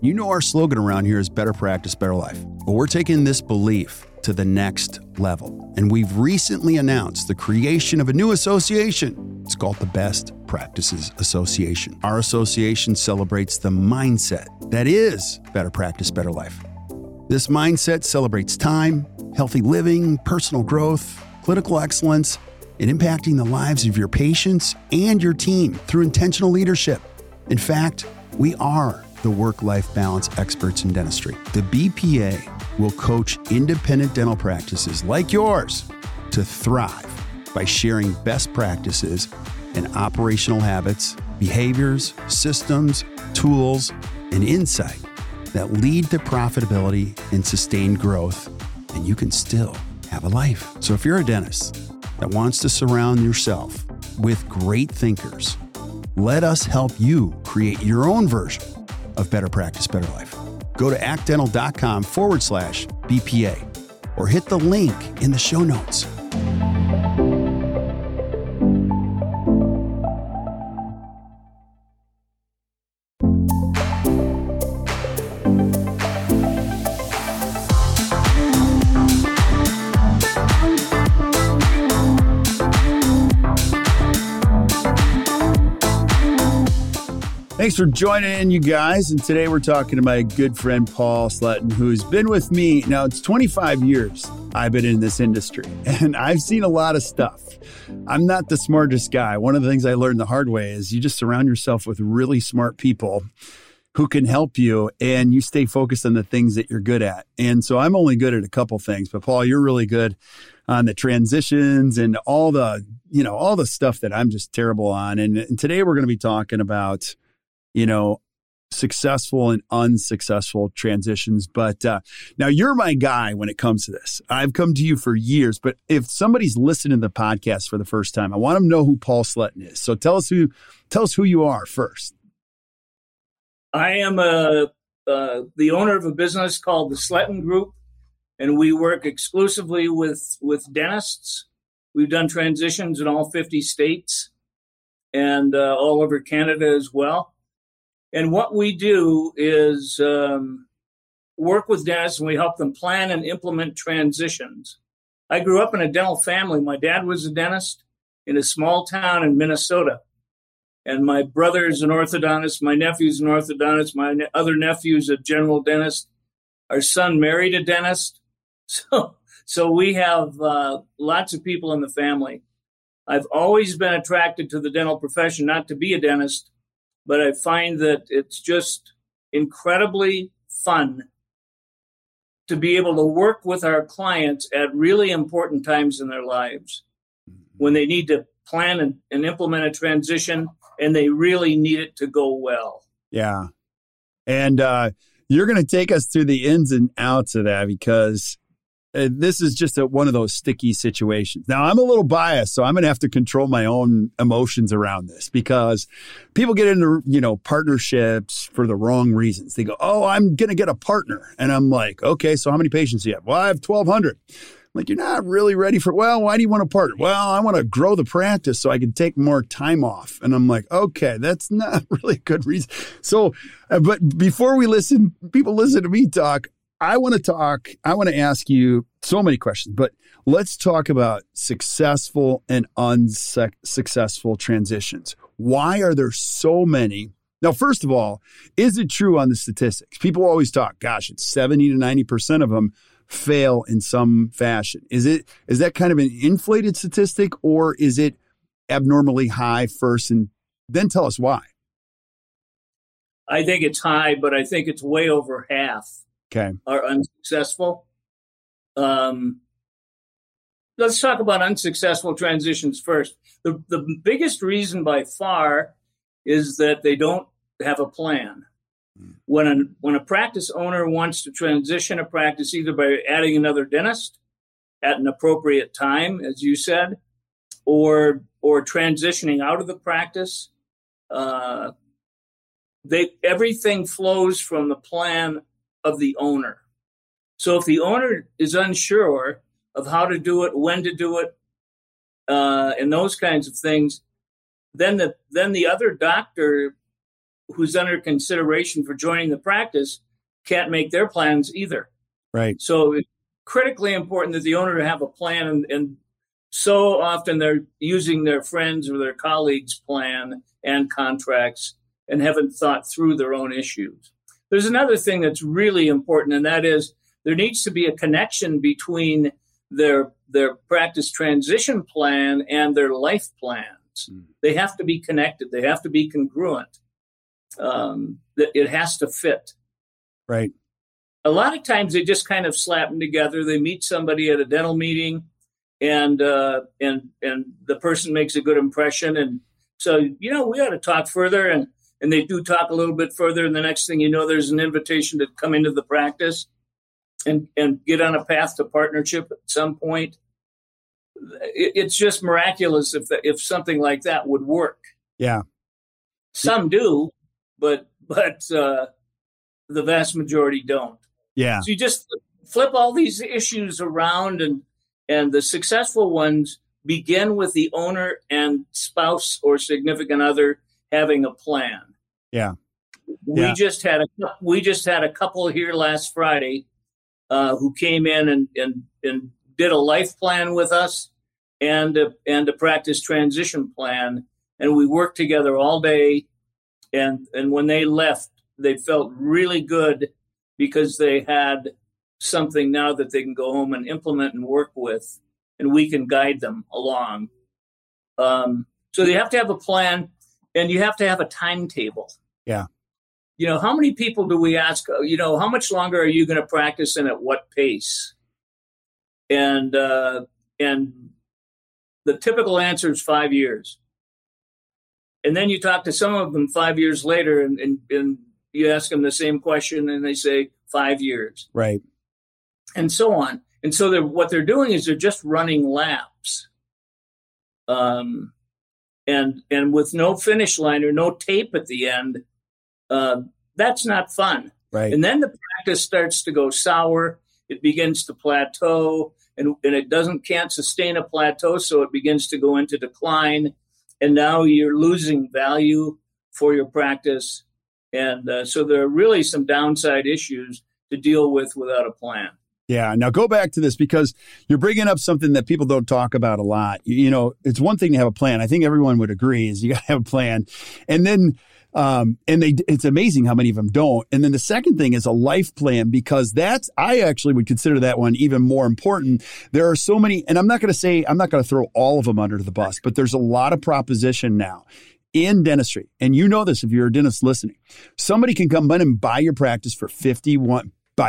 You know our slogan around here is better practice, better life. But we're taking this belief to the next level. And we've recently announced the creation of a new association. It's called the Best Practices Association. Our association celebrates the mindset that is better practice, better life. This mindset celebrates time, healthy living, personal growth, clinical excellence, and impacting the lives of your patients and your team through intentional leadership. In fact, we are the work-life balance experts in dentistry. The BPA will coach independent dental practices like yours to thrive by sharing best practices and operational habits, behaviors, systems, tools, and insight that lead to profitability and sustained growth, and you can still have a life. So if you're a dentist that wants to surround yourself with great thinkers, let us help you create your own version of better practice, better life. Go to actdental.com/BPA or hit the link in the show notes. Thanks for joining in, you guys. And today we're talking to my good friend, Paul Sletton, who's been with me. Now, it's 25 years I've been in this industry, and I've seen a lot of stuff. I'm not the smartest guy. One of the things I learned the hard way is you just surround yourself with really smart people who can help you, and you stay focused on the things that you're good at. And so I'm only good at a couple things, but Paul, you're really good on the transitions and all the stuff that I'm just terrible on. And today we're going to be talking about successful and unsuccessful transitions. But now you're my guy when it comes to this. I've come to you for years, but if somebody's listening to the podcast for the first time, I want them to know who Paul Sletton is. So tell us who you are first. I am the owner of a business called the Sletton Group, and we work exclusively with dentists. We've done transitions in all 50 states and all over Canada as well. And what we do is work with dentists, and we help them plan and implement transitions. I grew up in a dental family. My dad was a dentist in a small town in Minnesota. And my brother is an orthodontist. My nephew's an orthodontist. My other nephew's a general dentist. Our son married a dentist. So we have lots of people in the family. I've always been attracted to the dental profession, not to be a dentist, but I find that it's just incredibly fun to be able to work with our clients at really important times in their lives when they need to plan and implement a transition and they really need it to go well. Yeah. And you're going to take us through the ins and outs of that because this is just one of those sticky situations. Now, I'm a little biased, so I'm going to have to control my own emotions around this because people get into, partnerships for the wrong reasons. They go, oh, I'm going to get a partner. And I'm like, okay, so how many patients do you have? Well, I have 1,200. I'm like, you're not really ready for, well, why do you want a partner? Well, I want to grow the practice so I can take more time off. And I'm like, okay, that's not really a good reason. So, but before people listen to me talk, I want to ask you so many questions, but let's talk about successful and unsuccessful transitions. Why are there so many? Now, first of all, is it true on the statistics? People always talk, gosh, it's 70 to 90% of them fail in some fashion. Is that kind of an inflated statistic, or is it abnormally high first, and then tell us why? I think it's high, but I think it's way over half. Okay. Are unsuccessful. Let's talk about unsuccessful transitions first. The biggest reason by far is that they don't have a plan. When a practice owner wants to transition a practice, either by adding another dentist at an appropriate time, as you said, or transitioning out of the practice, everything flows from the plan of the owner. So if the owner is unsure of how to do it, when to do it, and those kinds of things, then the other doctor who's under consideration for joining the practice can't make their plans either. Right. So it's critically important that the owner have a plan, and so often they're using their friends or their colleagues' plan and contracts and haven't thought through their own issues. There's another thing that's really important, and that is there needs to be a connection between their practice transition plan and their life plans. They have to be connected. They have to be congruent. It has to fit. Right. A lot of times they just kind of slap them together. They meet somebody at a dental meeting, and the person makes a good impression. And so, we ought to talk further. And they do talk a little bit further. And the next thing you know, there's an invitation to come into the practice and get on a path to partnership at some point. It's just miraculous if something like that would work. Yeah. Some do, but the vast majority don't. Yeah. So you just flip all these issues around, and the successful ones begin with the owner and spouse or significant other having a plan. Yeah. We just had a couple here last Friday who came in and did a life plan with us and a practice transition plan, and we worked together all day. And when they left, they felt really good because they had something now that they can go home and implement and work with, and we can guide them along. So you have to have a plan, and you have to have a timetable. Yeah. How many people do we ask, how much longer are you going to practice and at what pace? And the typical answer is 5 years. And then you talk to some of them 5 years later, and you ask them the same question, and they say 5 years. Right. And so on. And so what they're doing is they're just running laps. And with no finish line or no tape at the end, that's not fun. Right. And then the practice starts to go sour. It begins to plateau, and it can't sustain a plateau, so it begins to go into decline. And now you're losing value for your practice. And so there are really some downside issues to deal with without a plan. Yeah. Now go back to this, because you're bringing up something that people don't talk about a lot. It's one thing to have a plan. I think everyone would agree is you got to have a plan. And then it's amazing how many of them don't. And then the second thing is a life plan, because I actually would consider that one even more important. There are so many, and I'm not going to throw all of them under the bus, but there's a lot of proposition now in dentistry. And you know this if you're a dentist listening. Somebody can come in and buy your practice for 51%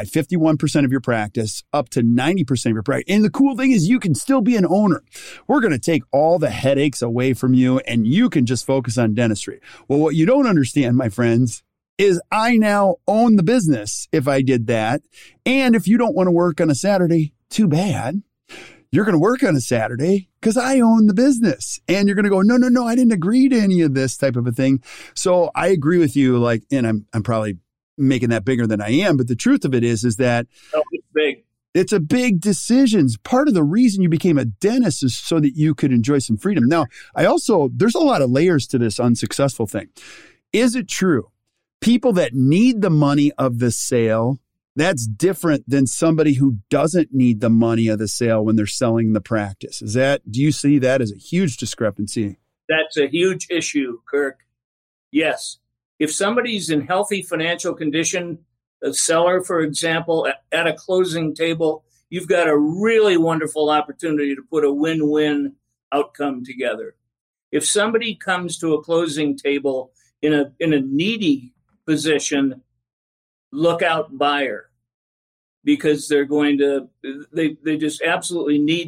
of your practice, up to 90% of your practice. And the cool thing is you can still be an owner. We're going to take all the headaches away from you, and you can just focus on dentistry. Well, what you don't understand, my friends, is I now own the business if I did that. And if you don't want to work on a Saturday, too bad. You're going to work on a Saturday because I own the business. And you're going to go, no, I didn't agree to any of this type of a thing. So I agree with you, and I'm probably making that bigger than I am. But the truth of it is that it's big. It's a big decision. Part of the reason you became a dentist is so that you could enjoy some freedom. Now, there's a lot of layers to this unsuccessful thing. Is it true? People that need the money of the sale, that's different than somebody who doesn't need the money of the sale when they're selling the practice. Do you see that as a huge discrepancy? That's a huge issue, Kirk. Yes. If somebody's in healthy financial condition, a seller, for example, at a closing table, you've got a really wonderful opportunity to put a win-win outcome together. If somebody comes to a closing table in a needy position, look out buyer, because they're going to they just absolutely need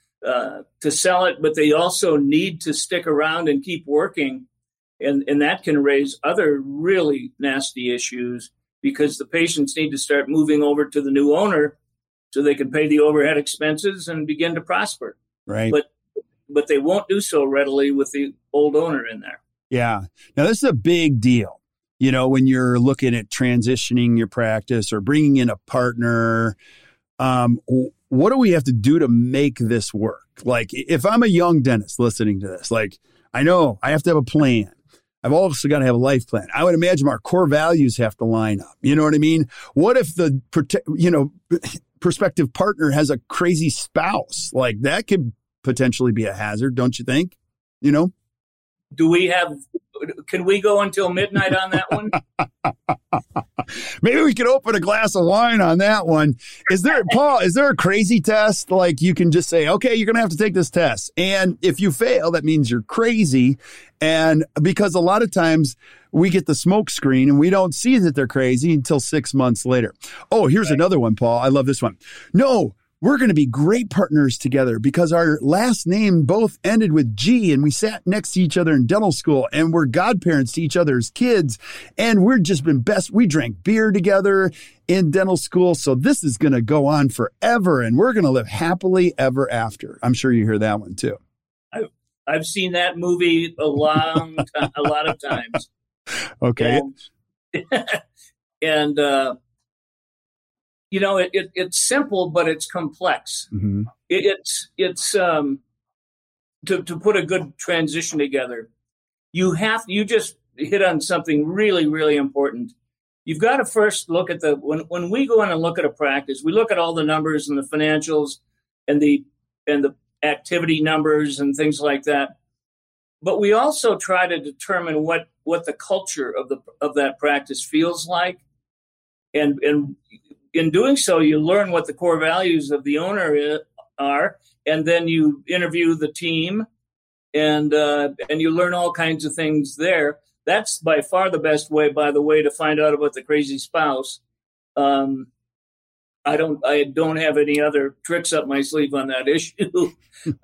to sell it, but they also need to stick around and keep working. And that can raise other really nasty issues, because the patients need to start moving over to the new owner so they can pay the overhead expenses and begin to prosper. Right. But they won't do so readily with the old owner in there. Yeah. Now, this is a big deal. When you're looking at transitioning your practice or bringing in a partner, what do we have to do to make this work? Like, if I'm a young dentist listening to this, I know I have to have a plan. I've also got to have a life plan. I would imagine our core values have to line up. You know what I mean? What if the, prospective partner has a crazy spouse? Like that could potentially be a hazard, don't you think? Can we go until midnight on that one? Maybe we could open a glass of wine on that one. Paul, is there a crazy test? Like you can just say, okay, you're going to have to take this test. And if you fail, that means you're crazy. And because a lot of times we get the smoke screen and we don't see that they're crazy until 6 months later. Oh, here's another one, Paul. I love this one. No, we're going to be great partners together because our last name both ended with G and we sat next to each other in dental school and we're godparents to each other's kids. And we're just been best. We drank beer together in dental school. So this is going to go on forever and we're going to live happily ever after. I'm sure you hear that one too. I've seen that movie a lot of times. Okay. And it's simple, but it's complex. Mm-hmm. It's to put a good transition together. You just hit on something really, really important. You've got to first look at when we go in and look at a practice, we look at all the numbers and the financials and the activity numbers and things like that. But we also try to determine what the culture of that practice feels like. And in doing so, you learn what the core values of the owner are, and then you interview the team, and you learn all kinds of things there. That's by far the best way, by the way, to find out about the crazy spouse. I don't have any other tricks up my sleeve on that issue,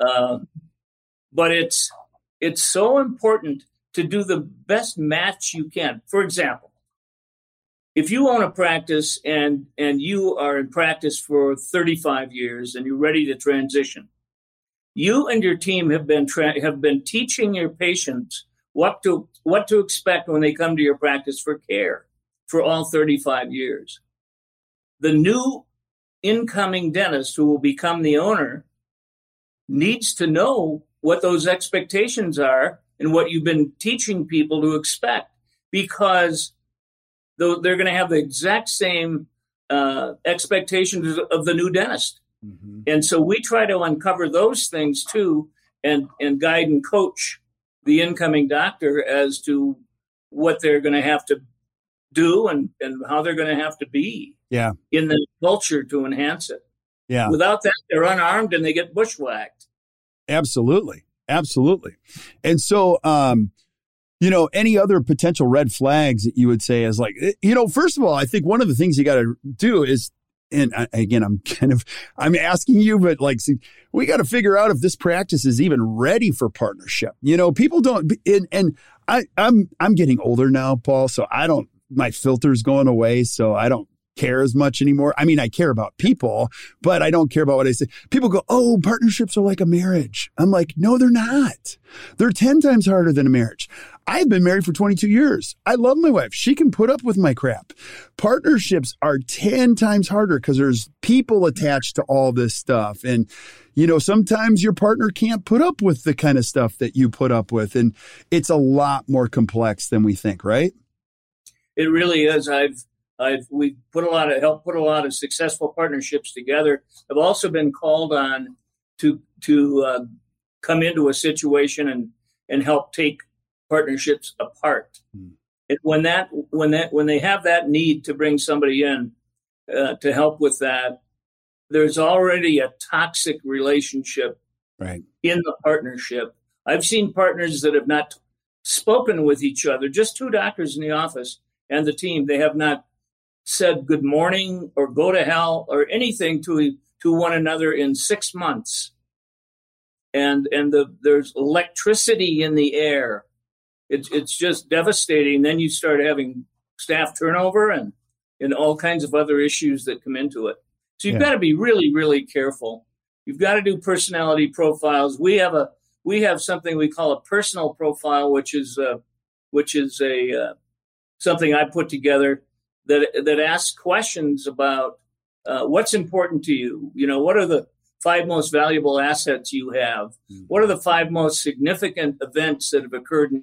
but it's so important to do the best match you can. For example, if you own a practice and you are in practice for 35 years and you're ready to transition, you and your team have been teaching your patients what to expect when they come to your practice for care for all 35 years. The new incoming dentist who will become the owner needs to know what those expectations are and what you've been teaching people to expect, because they're going to have the exact same expectations of the new dentist. Mm-hmm. And so we try to uncover those things too and guide and coach the incoming doctor as to what they're going to have to do and how they're going to have to be in the culture to enhance it. Yeah. Without that, they're unarmed and they get bushwhacked. Absolutely. Absolutely. And so, any other potential red flags that you would say is like, first of all, I think one of the things you got to do is, and again, I'm asking you, but like, see, we got to figure out if this practice is even ready for partnership. People don't, and I'm getting older now, Paul, so my filter's going away, so I don't care as much anymore. I mean, I care about people, but I don't care about what I say. People go, oh, partnerships are like a marriage. I'm like, no, they're not. They're 10 times harder than a marriage. I've been married for 22 years. I love my wife. She can put up with my crap. Partnerships are 10 times harder because there's people attached to all this stuff. And, sometimes your partner can't put up with the kind of stuff that you put up with. And it's a lot more complex than we think, right? It really is. We've helped put a lot of successful partnerships together. I've also been called on to come into a situation and help take partnerships apart. And when they have that need to bring somebody in to help with that, there's already a toxic relationship in the partnership. I've seen partners that have not spoken with each other, just two doctors in the office and the team. They have not said good morning or go to hell or anything to one another in 6 months. And there's electricity in the air. It's just devastating. Then you start having staff turnover and all kinds of other issues that come into it. So you've got to be really, really careful. You've got to do personality profiles. We have something we call a personal profile, which is something I put together that asks questions about what's important to you. What are the 5 most valuable assets you have? What are the 5 most significant events that have occurred in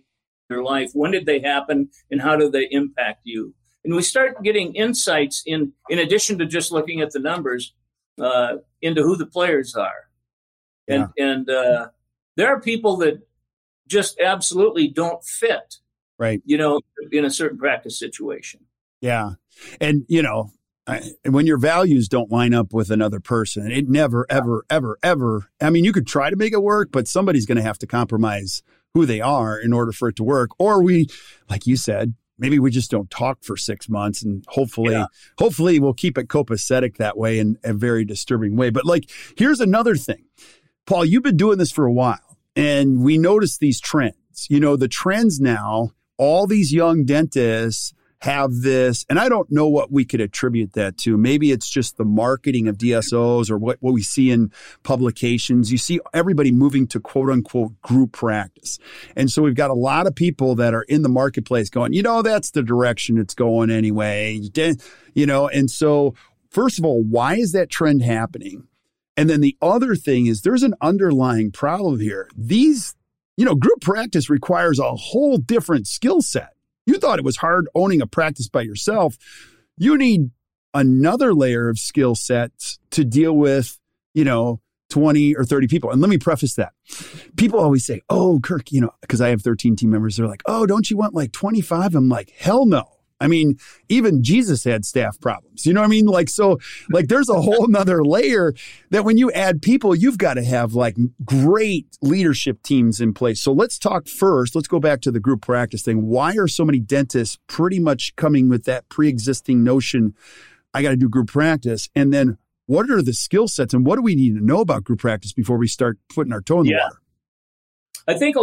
your life? When did they happen, and how do they impact you? And we start getting insights in addition to just looking at the numbers, into who the players are. And there are people that just absolutely don't fit, right? In a certain practice situation. Yeah. And, when your values don't line up with another person, it never, ever, ever, ever. I mean, you could try to make it work, but somebody's going to have to compromise who they are in order for it to work. Or we, like you said, maybe we just don't talk for 6 months, and hopefully we'll keep it copacetic that way in a very disturbing way. But here's another thing, Paul, you've been doing this for a while, and we notice these trends. The trends now, all these young dentists have this, and I don't know what we could attribute that to. Maybe it's just the marketing of DSOs or what we see in publications. You see everybody moving to quote unquote group practice. And so we've got a lot of people that are in the marketplace going, that's the direction it's going anyway. And so first of all, why is that trend happening? And then the other thing is there's an underlying problem here. These, group practice requires a whole different skill set. You thought it was hard owning a practice by yourself. You need another layer of skill sets to deal with, 20 or 30 people. And let me preface that. People always say, oh, Kirk, because I have 13 team members. They're like, oh, don't you want 25? I'm like, hell no. I mean, even Jesus had staff problems. You know what I mean? There's a whole nother layer that when you add people, you've got to have great leadership teams in place. So let's talk first. Let's go back to the group practice thing. Why are so many dentists pretty much coming with that pre-existing notion, I got to do group practice? And then what are the skill sets and what do we need to know about group practice before we start putting our toe in the water? I think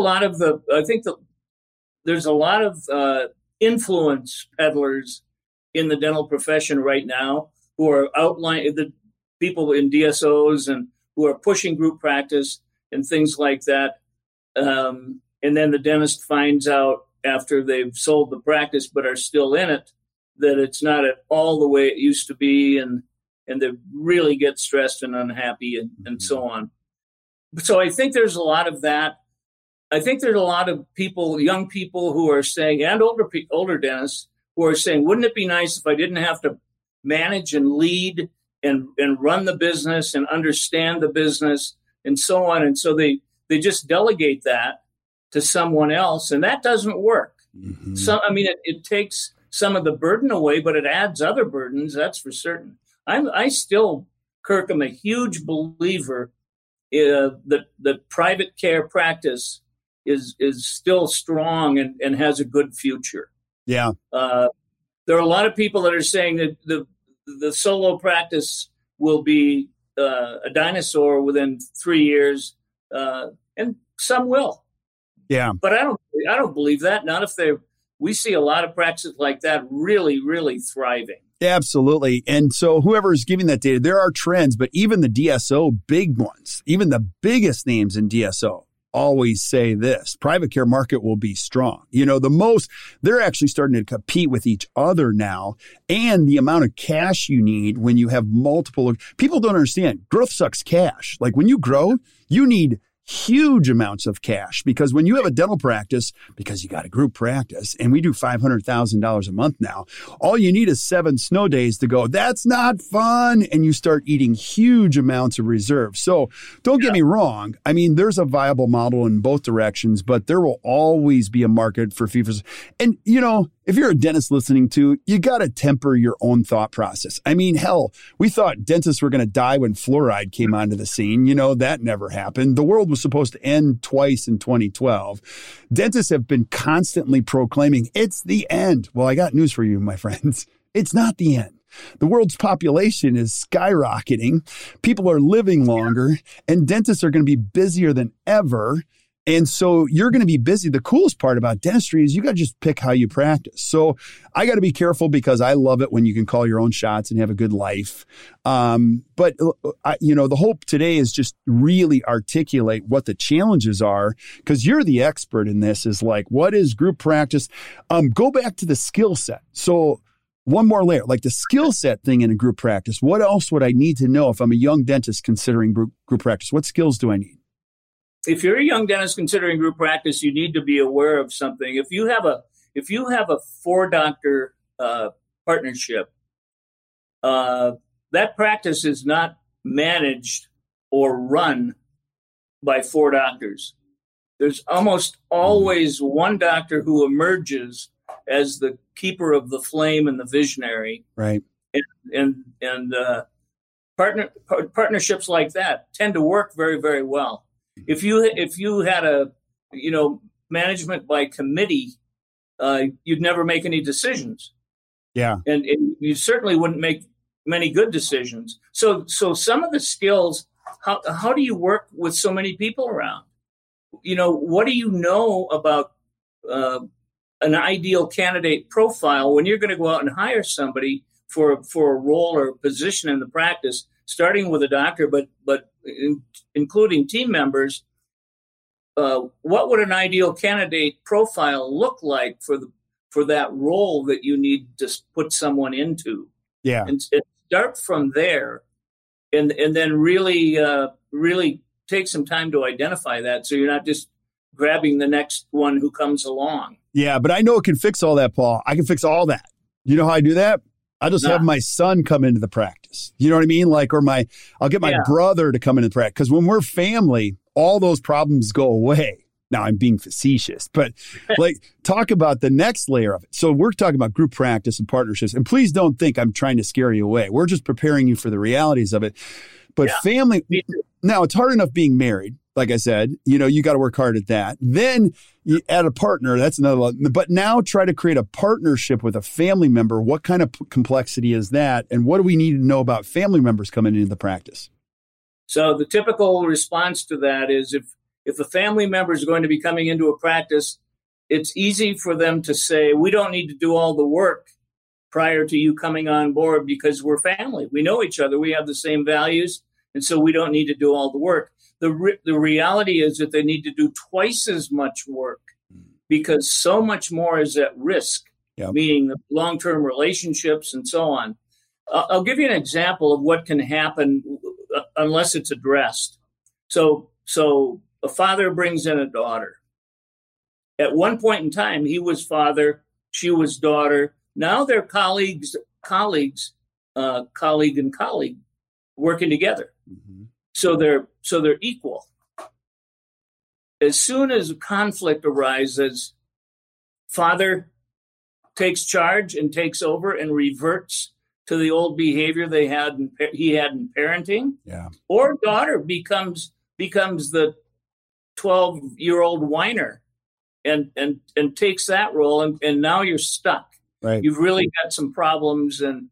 there's a lot of influence peddlers in the dental profession right now who are outlining the people in DSOs and who are pushing group practice and things like that. And then the dentist finds out after they've sold the practice but are still in it that it's not at all the way it used to be, and they really get stressed and unhappy and so on. So I think there's a lot of that. I think there's a lot of people, young people who are saying, and older dentists who are saying, wouldn't it be nice if I didn't have to manage and lead and run the business and understand the business and so on. And so they just delegate that to someone else, and that doesn't work. Mm-hmm. So, it takes some of the burden away, but it adds other burdens. That's for certain. I still, Kirk, am a huge believer that private care practice is still strong and has a good future. Yeah. There are a lot of people that are saying that the solo practice will be a dinosaur within 3 years, and some will. Yeah. But I don't believe that. Not if we see a lot of practices like that really, really thriving. Absolutely. And so whoever is giving that data, there are trends, but even the DSO big ones, even the biggest names in DSO always say this: private care market will be strong. They're actually starting to compete with each other now. And the amount of cash you need when you have multiple people don't understand. Growth sucks cash. When you grow, you need huge amounts of cash, because when you have a dental practice, because you got a group practice, and we do $500,000 a month now, all you need is 7 snow days to go, that's not fun. And you start eating huge amounts of reserve. So don't get me wrong. There's a viable model in both directions, but there will always be a market for fee-for-service. And, if you're a dentist listening to, you got to temper your own thought process. Hell, we thought dentists were going to die when fluoride came onto the scene. That never happened. The world was supposed to end twice in 2012. Dentists have been constantly proclaiming it's the end. Well, I got news for you, my friends. It's not the end. The world's population is skyrocketing. People are living longer, and dentists are going to be busier than ever. And so you're going to be busy. The coolest part about dentistry is you got to just pick how you practice. So I got to be careful, because I love it when you can call your own shots and have a good life. But the hope today is just really articulate what the challenges are, because you're the expert in this, is what is group practice? Go back to the skill set. So one more layer, the skill set thing in a group practice. What else would I need to know if I'm a young dentist considering group practice? What skills do I need? if you're a young dentist considering group practice, you need to be aware of something. If you have a 4-doctor partnership, that practice is not managed or run by 4 doctors. There's almost always one doctor who emerges as the keeper of the flame and the visionary. Right. And partnerships like that tend to work very, very well. If you had a management by committee, you'd never make any decisions. Yeah. And you certainly wouldn't make many good decisions. So some of the skills, how do you work with so many people around? What do you know about an ideal candidate profile when you're going to go out and hire somebody for a role or position in the practice, starting with a doctor, but including team members? What would an ideal candidate profile look like for that role that you need to put someone into? Yeah, and start from there, and then really take some time to identify that, so you're not just grabbing the next one who comes along. Yeah, but I know it can fix all that, Paul. I can fix all that. You know how I do that? I just have my son come into the practice. You know what I mean? I'll get my brother to come into the practice. Because when we're family, all those problems go away. Now, I'm being facetious, but talk about the next layer of it. So we're talking about group practice and partnerships. And please don't think I'm trying to scare you away. We're just preparing you for the realities of it. But family, now it's hard enough being married. Like I said, you got to work hard at that. Then you add a partner. That's another one. But now try to create a partnership with a family member. What kind of complexity is that? And what do we need to know about family members coming into the practice? So the typical response to that is if a family member is going to be coming into a practice, it's easy for them to say, we don't need to do all the work prior to you coming on board because we're family. We know each other. We have the same values. And so we don't need to do all the work. The reality is that they need to do twice as much work because so much more is at risk, meaning long-term relationships and so on. I'll give you an example of what can happen unless it's addressed. So a father brings in a daughter. At one point in time, he was father, she was daughter. Now they're colleague and colleague working together. Mm-hmm. So they're equal. As soon as a conflict arises, father takes charge and takes over and reverts to the old behavior he had in parenting. Yeah. Or daughter becomes the 12-year-old whiner and takes that role, and now you're stuck. Right. You've really got some problems, and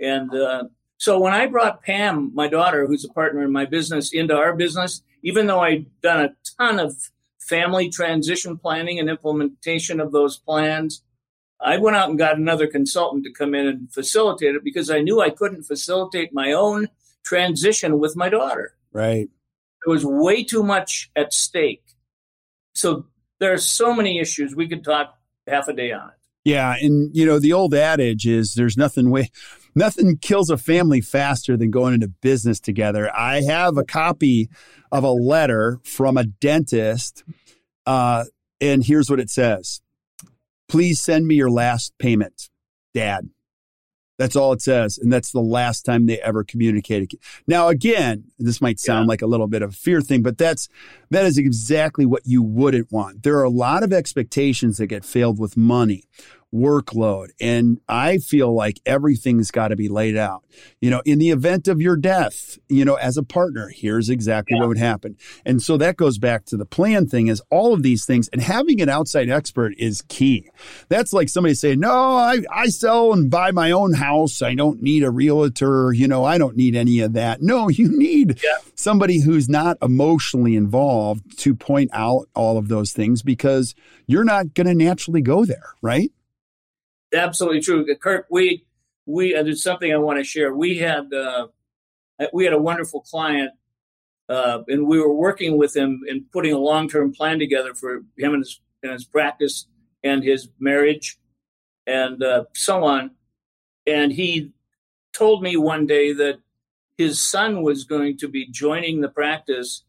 so when I brought Pam, my daughter, who's a partner in my business, into our business, even though I'd done a ton of family transition planning and implementation of those plans, I went out and got another consultant to come in and facilitate it because I knew I couldn't facilitate my own transition with my daughter. Right. There was way too much at stake. So there are so many issues. We could talk half a day on it. Yeah. And, the old adage is there's nothing kills a family faster than going into business together. I have a copy of a letter from a dentist, and here's what it says. Please send me your last payment, Dad. That's all it says. And that's the last time they ever communicated. Now, again, this might sound like a little bit of a fear thing, but that is exactly what you wouldn't want. There are a lot of expectations that get failed with money, workload. And I feel like everything's got to be laid out. In the event of your death, as a partner, here's exactly what would happen. And so that goes back to the plan thing, is all of these things, and having an outside expert is key. That's like somebody saying, no, I sell and buy my own house. I don't need a realtor. I don't need any of that. No, you need somebody who's not emotionally involved to point out all of those things, because you're not going to naturally go there, right? Absolutely true. Kirk, we there's something I want to share. We had a wonderful client, and we were working with him and putting a long-term plan together for him and his practice and his marriage and so on. And he told me one day that his son was going to be joining the practice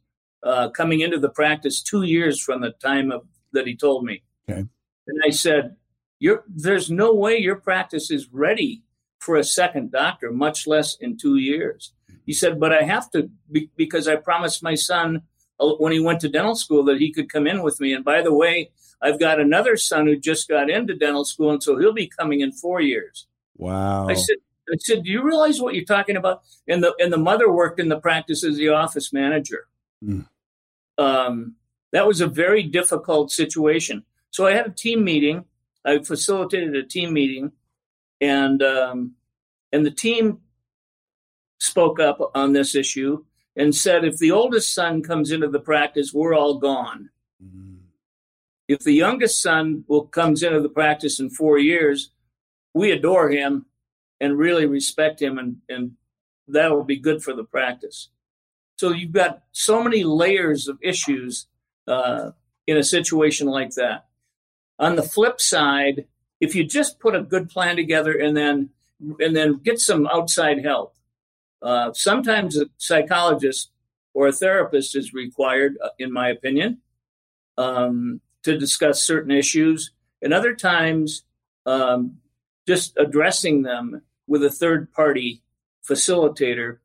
coming into the practice 2 years from the time that he told me. Okay. And I said, there's no way your practice is ready for a second doctor, much less in 2 years. He said, but I have to, because I promised my son when he went to dental school that he could come in with me. And by the way, I've got another son who just got into dental school, and so he'll be coming in 4 years. Wow. I said, do you realize what you're talking about? And the mother worked in the practice as the office manager. Mm. That was a very difficult situation. So I had a team meeting. I facilitated a team meeting, and the team spoke up on this issue and said, if the oldest son comes into the practice, we're all gone. Mm. If the youngest son comes into the practice in 4 years, we adore him and really respect him, and that will be good for the practice. So you've got so many layers of issues in a situation like that. On the flip side, if you just put a good plan together and then get some outside help, sometimes a psychologist or a therapist is required, in my opinion, to discuss certain issues. And other times, just addressing them with a third-party facilitator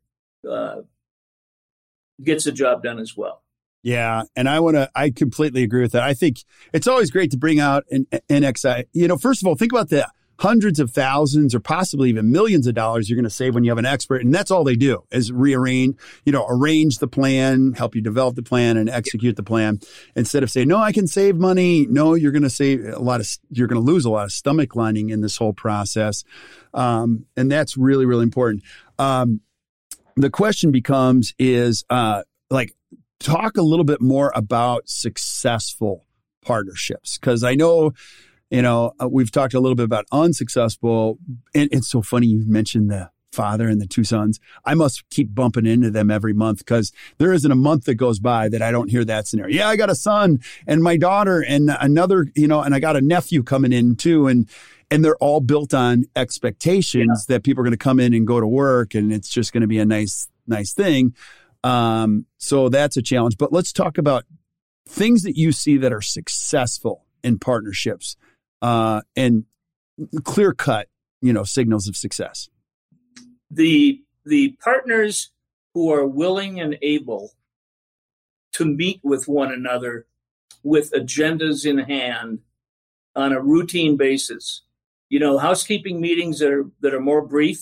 gets the job done as well. Yeah. And I completely agree with that. I think it's always great to bring out an NXI. First of all, think about the hundreds of thousands or possibly even millions of dollars you're going to save when you have an expert. And that's all they do is arrange the plan, help you develop the plan and execute the plan. Instead of saying, no, I can save money. No, you're going to you're going to lose a lot of stomach lining in this whole process. And that's really, really important. The question becomes talk a little bit more about successful partnerships. Cause I know, we've talked a little bit about unsuccessful, and it's so funny you mentioned the father and the two sons. I must keep bumping into them every month because there isn't a month that goes by that I don't hear that scenario. Yeah, I got a son and my daughter and another, and I got a nephew coming in too. And they're all built on expectations that people are going to come in and go to work and it's just going to be a nice thing. So that's a challenge, but let's talk about things that you see that are successful in partnerships, and clear cut, signals of success. The partners who are willing and able to meet with one another with agendas in hand on a routine basis, housekeeping meetings that are more brief,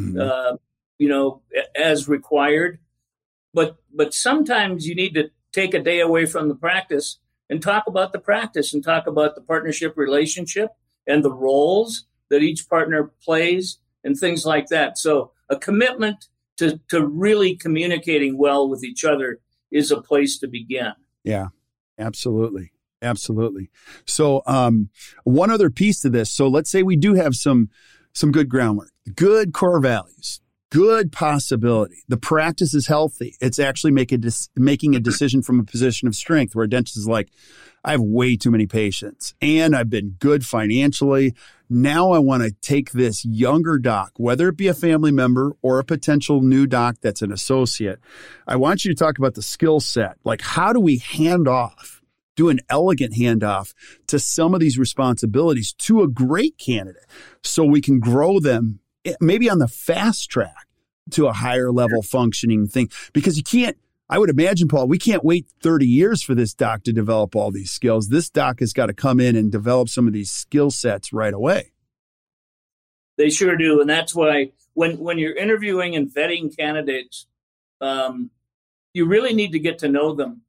as required. But sometimes you need to take a day away from the practice and talk about the practice and talk about the partnership relationship and the roles that each partner plays and things like that. So a commitment to really communicating well with each other is a place to begin. Yeah, absolutely. Absolutely. So one other piece to this. So let's say we do have some good groundwork, good core values, good possibility. The practice is healthy. It's actually making a decision from a position of strength where a dentist is like, I have way too many patients and I've been good financially. Now I want to take this younger doc, whether it be a family member or a potential new doc that's an associate. I want you to talk about the skill set. Like, how do we do an elegant handoff to some of these responsibilities to a great candidate so we can grow them maybe on the fast track to a higher level functioning thing? Because I would imagine, Paul, we can't wait 30 years for this doc to develop all these skills. This doc has got to come in and develop some of these skill sets right away. They sure do. And that's why when you're interviewing and vetting candidates, you really need to get to know them.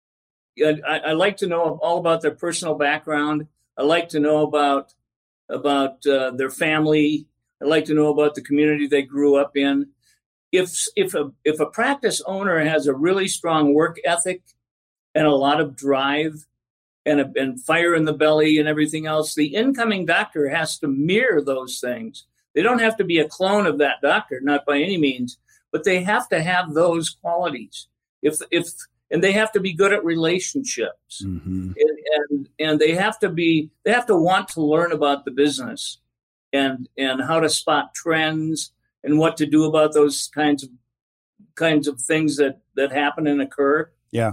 I like to know all about their personal background. I like to know about their family. I like to know about the community they grew up in. If a practice owner has a really strong work ethic and a lot of drive and fire in the belly and everything else, the incoming doctor has to mirror those things. They don't have to be a clone of that doctor, not by any means, but they have to have those qualities. And they have to be good at relationships, and they have to want to learn about the business and how to spot trends and what to do about those kinds of things that happen and occur. Yeah.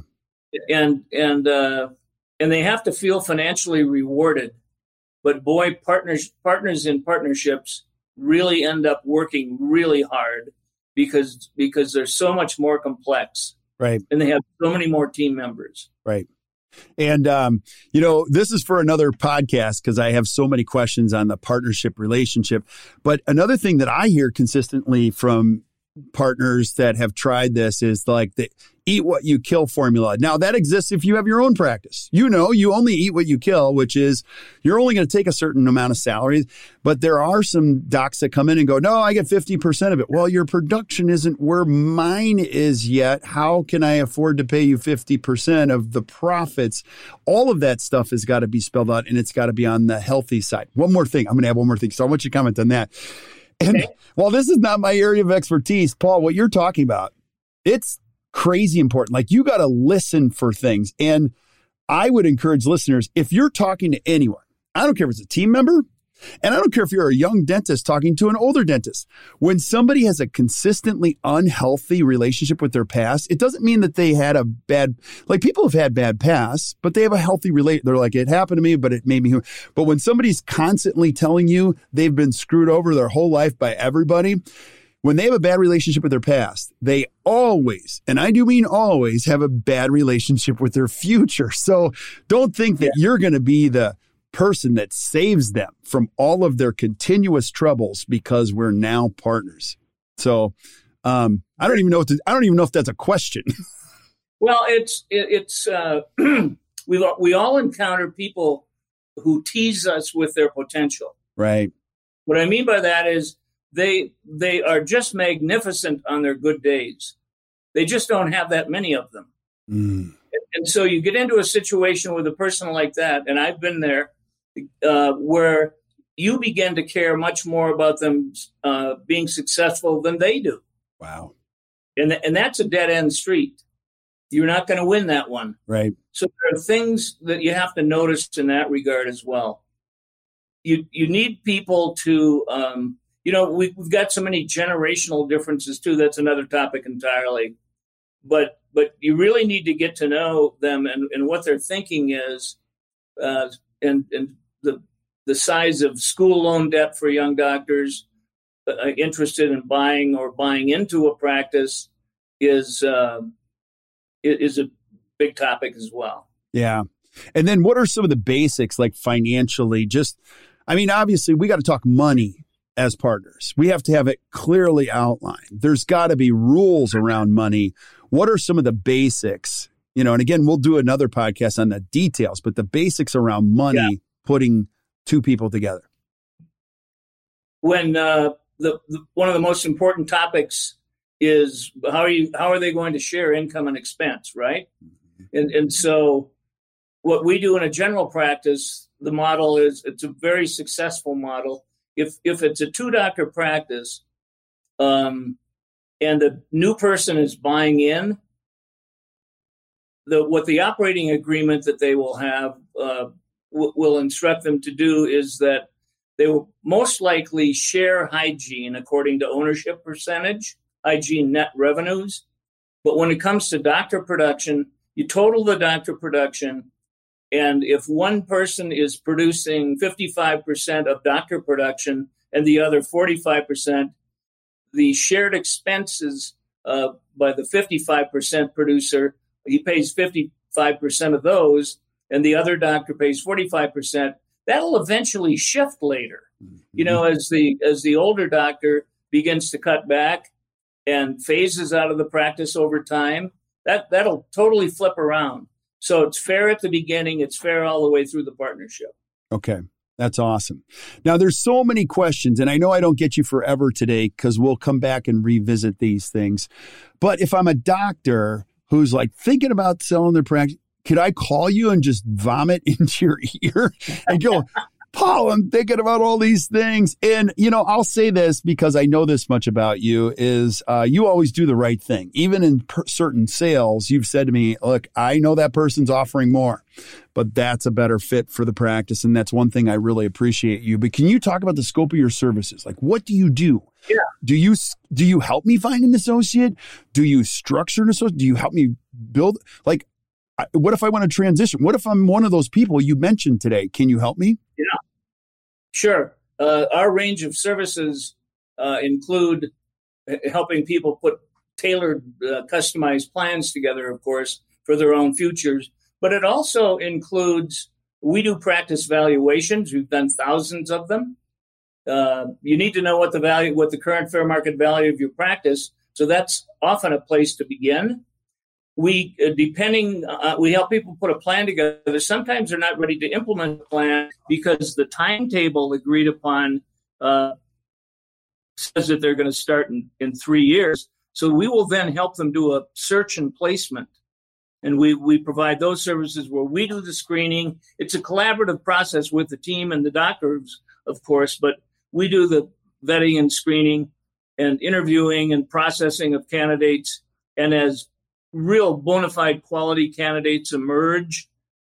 and they have to feel financially rewarded. But boy, partners in partnerships really end up working really hard because they're so much more complex, right? And they have so many more team members, right? And, this is for another podcast because I have so many questions on the partnership relationship. But another thing that I hear consistently from partners that have tried this is like the eat what you kill formula. Now that exists if you have your own practice. You only eat what you kill, which is you're only going to take a certain amount of salary. But there are some docs that come in and go, no, I get 50% of it. Well, your production isn't where mine is yet. How can I afford to pay you 50% of the profits? All of that stuff has got to be spelled out, and it's got to be on the healthy side. One more thing. I'm going to add one more thing. So I want you to comment on that. And while this is not my area of expertise, Paul, what you're talking about, it's crazy important. Like you got to listen for things. And I would encourage listeners, if you're talking to anyone, I don't care if it's a team member, and I don't care if you're a young dentist talking to an older dentist, when somebody has a consistently unhealthy relationship with their past, it doesn't mean that they had a bad, like people have had bad pasts, but they have a healthy they're like, it happened to me, but it made me human. But when somebody's constantly telling you they've been screwed over their whole life by everybody, when they have a bad relationship with their past, they always, and I do mean always, have a bad relationship with their future. So don't think that you're going to be the person that saves them from all of their continuous troubles because we're now partners. So I don't even know if that's a question. Well, we all encounter people who tease us with their potential. Right. What I mean by that is they are just magnificent on their good days. They just don't have that many of them. Mm. And so you get into a situation with a person like that, and I've been there, where you begin to care much more about them being successful than they do. Wow. And that's a dead-end street. You're not going to win that one. Right. So there are things that you have to notice in that regard as well. You need people to, we've got so many generational differences too. That's another topic entirely. But you really need to get to know them and what their thinking is, and the size of school loan debt for young doctors interested in buying into a practice is a big topic as well. Yeah. And then what are some of the basics, like financially? Obviously we got to talk money as partners. We have to have it clearly outlined. There's got to be rules around money. What are some of the basics? And again, we'll do another podcast on the details, but the basics around money, putting two people together. When one of the most important topics is how are they going to share income and expense, right? And so what we do in a general practice, the model is, it's a very successful model. If it's a 2-doctor practice, and the new person is buying in, what the operating agreement that they will have will instruct them to do is that they will most likely share hygiene according to ownership percentage, hygiene net revenues. But when it comes to doctor production, you total the doctor production. And if one person is producing 55% of doctor production and the other 45%, the shared expenses by the 55% producer, he pays 55% of those, and the other doctor pays 45%. That'll eventually shift later. Mm-hmm. As the older doctor begins to cut back and phases out of the practice over time, that'll totally flip around. So it's fair at the beginning. It's fair all the way through the partnership. Okay. That's awesome. Now, there's so many questions, and I know I don't get you forever today because we'll come back and revisit these things. But if I'm a doctor who's like thinking about selling their practice, could I call you and just vomit into your ear and go, Paul, I'm thinking about all these things. And, I'll say this because I know this much about you is you always do the right thing. Even in certain sales, you've said to me, look, I know that person's offering more, but that's a better fit for the practice. And that's one thing I really appreciate you. But can you talk about the scope of your services? Like, what do you do? Yeah. Do you help me find an associate? Do you structure an associate? Do you help me build? Like, what if I want to transition? What if I'm one of those people you mentioned today? Can you help me? Yeah, sure. Our range of services include helping people put tailored, customized plans together, of course, for their own futures. But it also includes, we do practice valuations. We've done thousands of them. You need to know what the current fair market value of your practice. So that's often a place to begin. We help people put a plan together. Sometimes they're not ready to implement a plan because the timetable agreed upon says that they're going to start in 3 years. So we will then help them do a search and placement. And we provide those services where we do the screening. It's a collaborative process with the team and the doctors, of course, but we do the vetting and screening and interviewing and processing of candidates. And as real bona fide quality candidates emerge,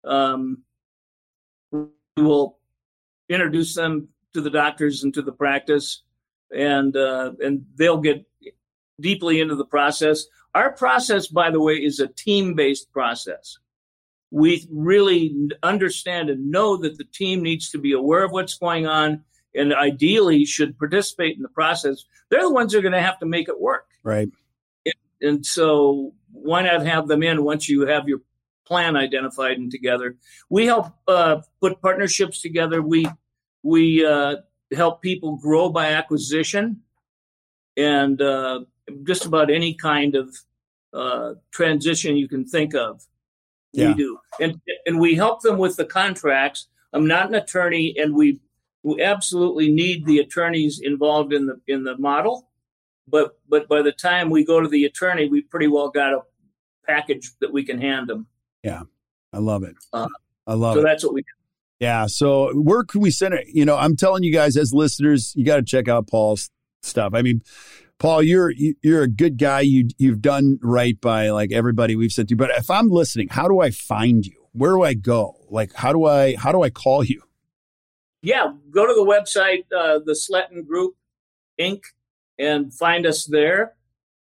we will introduce them to the doctors and to the practice, and they'll get deeply into the process. Our process, by the way, is a team-based process. We really understand and know that the team needs to be aware of what's going on and ideally should participate in the process. They're the ones who are going to have to make it work. Right. And so why not have them in once you have your plan identified and together? We help put partnerships together. We help people grow by acquisition and just about any kind of transition you can think of. Yeah. We do. And we help them with the contracts. I'm not an attorney, and we absolutely need the attorneys involved in the model. But by the time we go to the attorney, we pretty well got a package that we can hand them. Yeah, I love it. I love it. So that's what we do. Yeah. So where can we send it? You know, I'm telling you guys as listeners, you got to check out Paul's stuff. I mean, Paul, you're a good guy. You've done right by like everybody we've said to. But if I'm listening, how do I find you? Where do I go? Like, how do I call you? Yeah, go to the website, the Sletton Group, Inc., and find us there.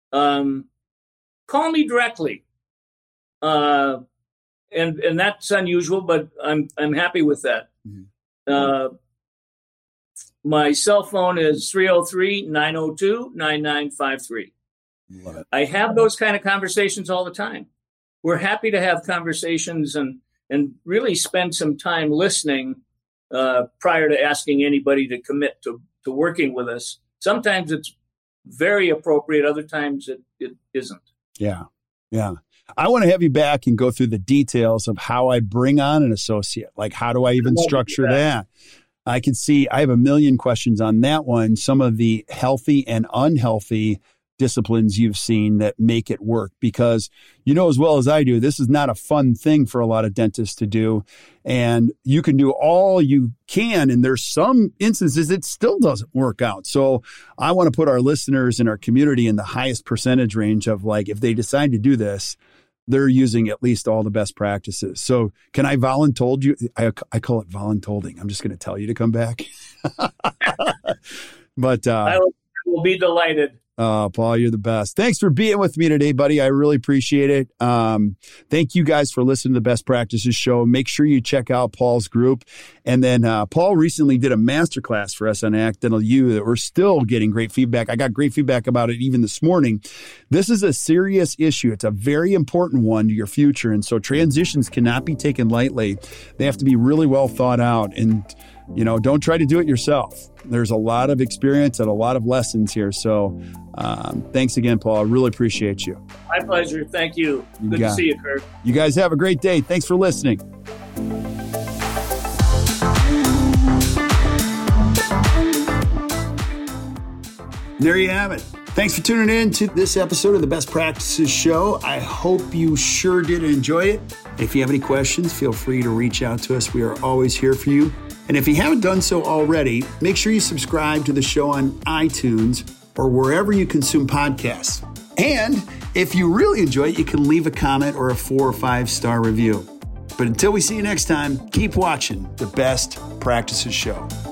Call me directly, and that's unusual, but I'm happy with that. Mm-hmm. My cell phone is 303-902-9953. Love it. I have those kind of conversations all the time. We're happy to have conversations and really spend some time listening prior to asking anybody to commit to working with us. Sometimes it's very appropriate. Other times it isn't. Yeah. Yeah. I want to have you back and go through the details of how I bring on an associate. Like, how do I even structure that? I can see I have a million questions on that one. Some of the healthy and unhealthy disciplines you've seen that make it work, because you know as well as I do, this is not a fun thing for a lot of dentists to do. And you can do all you can, and there's some instances it still doesn't work out. So I want to put our listeners and our community in the highest percentage range of, like, if they decide to do this, they're using at least all the best practices. So can I voluntold you? I call it voluntolding. I'm just going to tell you to come back. But I will be delighted. Paul, you're the best. Thanks for being with me today, buddy. I really appreciate it. Thank you guys for listening to the Best Practices Show. Make sure you check out Paul's group. And then Paul recently did a masterclass for us on Accidental U that we're still getting great feedback. I got great feedback about it even this morning. This is a serious issue. It's a very important one to your future. And so transitions cannot be taken lightly. They have to be really well thought out. And you know, don't try to do it yourself. There's a lot of experience and a lot of lessons here. So thanks again, Paul. I really appreciate you. My pleasure. Thank you. Good to see you, Kurt. You guys have a great day. Thanks for listening. There you have it. Thanks for tuning in to this episode of the Best Practices Show. I hope you sure did enjoy it. If you have any questions, feel free to reach out to us. We are always here for you. And if you haven't done so already, make sure you subscribe to the show on iTunes or wherever you consume podcasts. And if you really enjoy it, you can leave a comment or a 4 or 5 star review. But until we see you next time, keep watching the Best Practices Show.